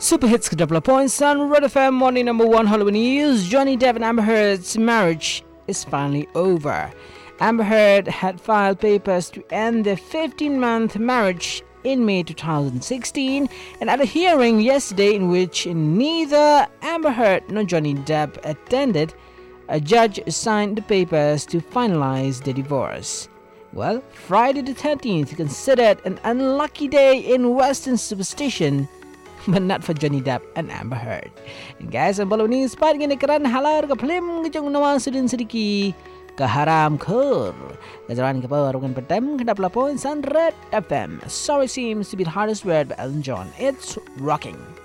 Super hits couple of points on Red FM morning number one Halloween news. Johnny Depp and Amber Heard's marriage is finally over. Amber Heard had filed papers to end their 15-month marriage in May 2016, and at a hearing yesterday in which neither Amber Heard nor Johnny Depp attended, a judge signed the papers to finalize the divorce. Well, Friday the 13th considered an unlucky day in Western superstition, but not for Johnny Depp and Amber Heard. And guys, ang balaw ni Spad nga nagkaran halar ka plim gajong naman sudin sediki kaharam khur. Gajaran ka pa warugan patem kadapla points on Red FM. Sorry seems to be the hardest word by Elton John. It's rocking.